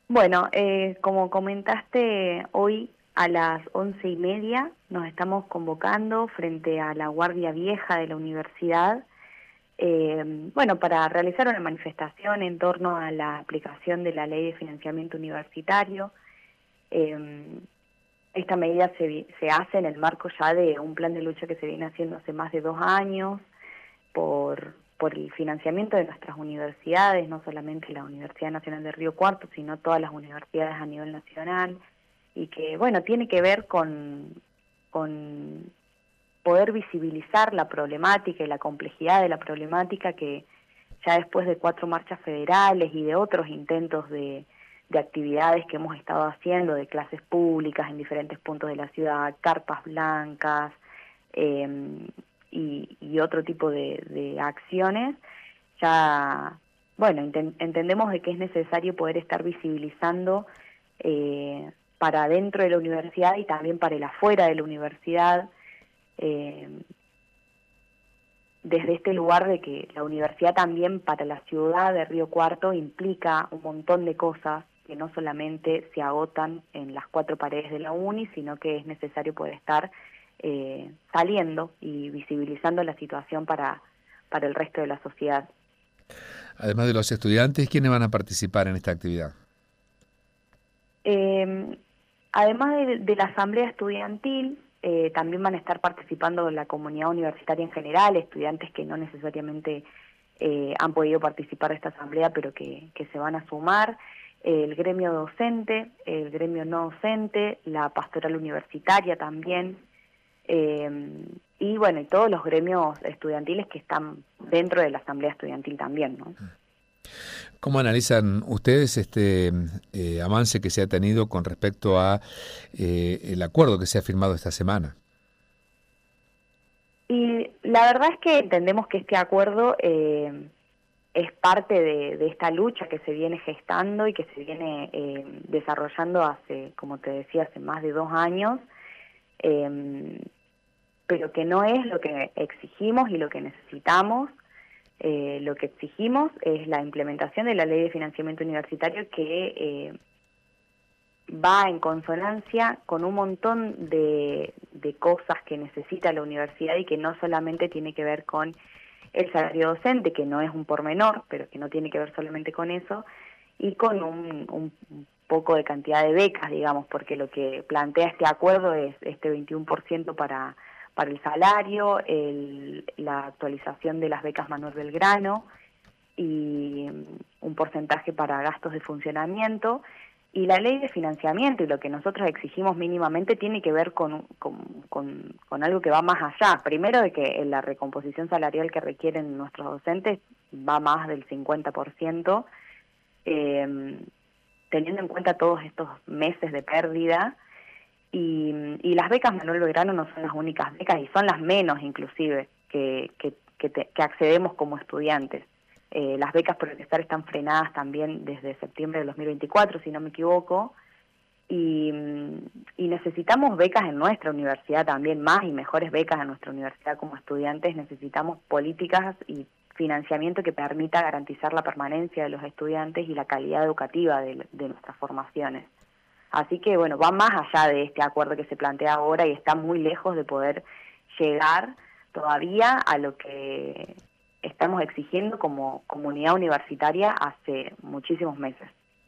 Bueno, como comentaste, hoy a las 11:30 nos estamos convocando frente a la Guardia Vieja de la universidad, bueno, para realizar una manifestación en torno a la aplicación de la Ley de Financiamiento Universitario. Eh, Esta medida se hace en el marco ya de un plan de lucha que se viene haciendo hace más de 2 años por el financiamiento de nuestras universidades, no solamente la Universidad Nacional de Río Cuarto, sino todas las universidades a nivel nacional, y que, bueno, tiene que ver con poder visibilizar la problemática y la complejidad de la problemática que ya después de 4 marchas federales y de otros intentos de actividades que hemos estado haciendo, de clases públicas en diferentes puntos de la ciudad, carpas blancas, eh, y otro tipo de acciones, ya, bueno, entendemos de que es necesario poder estar visibilizando para dentro de la universidad y también para el afuera de la universidad, eh, desde este lugar de que la universidad también para la ciudad de Río Cuarto implica un montón de cosas que no solamente se agotan en las 4 paredes de la uni, sino que es necesario poder estar saliendo y visibilizando la situación para el resto de la sociedad. Además de los estudiantes, ¿quiénes van a participar en esta actividad? Eh, Además de la asamblea estudiantil, también van a estar participando la comunidad universitaria en general, estudiantes que no necesariamente han podido participar de esta asamblea, pero que se van a sumar, el gremio docente, el gremio no docente, la pastoral universitaria también, y bueno, y todos los gremios estudiantiles que están dentro de la asamblea estudiantil también, ¿no? ¿Cómo analizan ustedes este avance que se ha tenido con respecto a el acuerdo que se ha firmado esta semana? Y la verdad es que entendemos que este acuerdo es parte de esta lucha que se viene gestando y que se viene desarrollando hace, como te decía, hace más de 2 años, eh, pero que no es lo que exigimos y lo que necesitamos. Lo que exigimos es la implementación de la Ley de Financiamiento Universitario que va en consonancia con un montón de cosas que necesita la universidad y que no solamente tiene que ver con el salario docente, que no es un pormenor, pero que no tiene que ver solamente con eso, y con un poco de cantidad de becas, digamos, porque lo que plantea este acuerdo es este 21% para el salario, la actualización de las becas Manuel Belgrano y un porcentaje para gastos de funcionamiento. Y la ley de financiamiento y lo que nosotros exigimos mínimamente tiene que ver con algo que va más allá. Primero, de que la recomposición salarial que requieren nuestros docentes va más del 50%, eh, teniendo en cuenta todos estos meses de pérdida. Y las becas Manuel Belgrano no son las únicas becas, y son las menos inclusive que accedemos como estudiantes. Las becas Protestar están frenadas también desde septiembre de 2024, si no me equivoco, y, y necesitamos becas en nuestra universidad también, más y mejores becas en nuestra universidad como estudiantes. Necesitamos políticas y financiamiento que permita garantizar la permanencia de los estudiantes y la calidad educativa de nuestras formaciones. Así que, bueno, va más allá de este acuerdo que se plantea ahora y está muy lejos de poder llegar todavía a lo que estamos exigiendo como comunidad universitaria hace muchísimos meses.